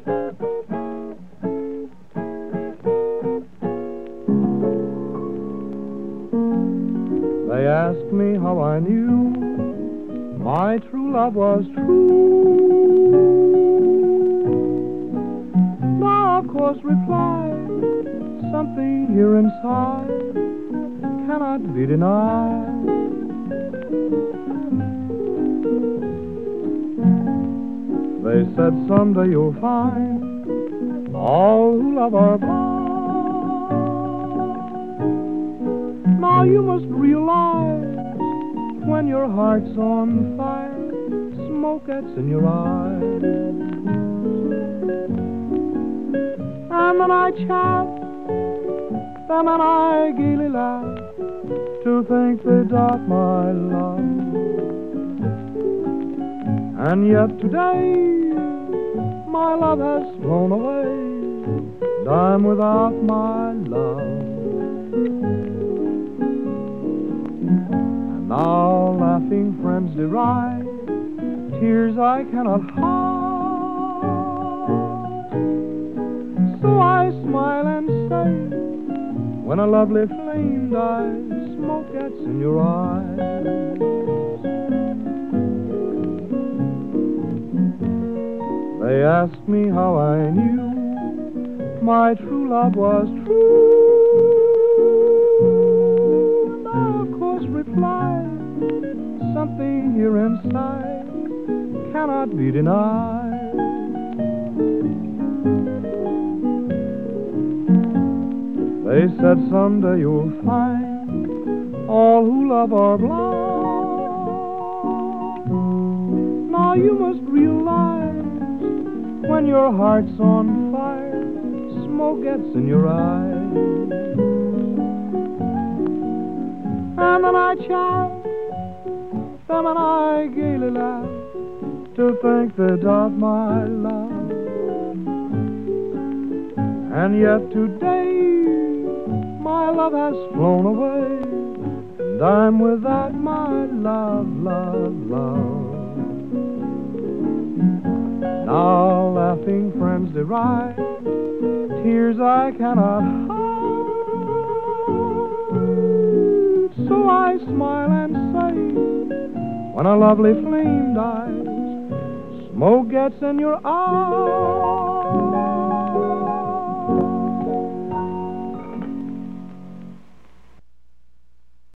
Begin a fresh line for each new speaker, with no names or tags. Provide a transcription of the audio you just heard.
They asked me how I knew my true love was true. Now, of course, reply, something here inside cannot be denied. They said someday you'll find all who love are blind. Now you must realize when your heart's on fire, smoke gets in your eyes. And then I chat, them and I gaily laugh to think they doubt my love. And yet today my love has flown away, and I'm without my love. And now laughing friends deride tears I cannot hide. So I smile and say, when a lovely flame dies, smoke gets in your eyes. They asked me how I knew my true love was true. And I, of course, replied, something here inside cannot be denied. They said someday you'll find all who love are blind. Now you must realize when your heart's on fire, smoke gets in your eyes. And then I chat, them and I gaily laugh to think they doubt my love. And yet today my love has flown away, and I'm without my love, love, love. Now laughing friends deride tears I cannot hide. So I smile and say, when a lovely flame dies, smoke gets in your eyes.